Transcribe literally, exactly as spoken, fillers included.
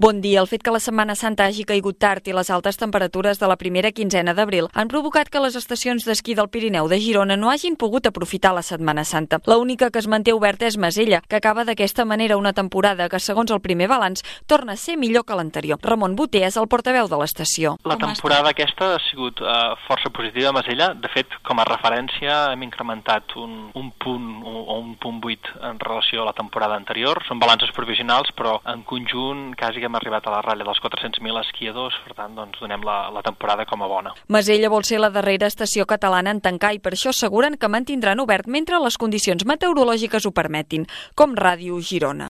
Bon dia. El fet que la Setmana Santa hagi caigut tard i les altes temperatures de la primera quinzena d'abril han provocat que les estacions d'esquí del Pirineu de Girona no hagin pogut aprofitar la Setmana Santa. L'única que es manté oberta és Masella, que acaba d'aquesta manera una temporada que, segons el primer balanç, torna a ser millor que l'anterior. Ramon Boter és el portaveu de l'estació. La temporada aquesta ha sigut uh, força positiva a Masella. De fet, com a referència, hem incrementat un, un punt o un punt vuit en relació a la temporada anterior. Són balances provisionals, però en conjunt quasi hem arribat a la ratlla dels quatre-cents mil esquiadors, per tant, doncs, donem la, la temporada com a bona. Masella vol ser la darrera estació catalana en tancar i per això asseguren que mantindran obert mentre les condicions meteorològiques ho permetin, com Ràdio Girona.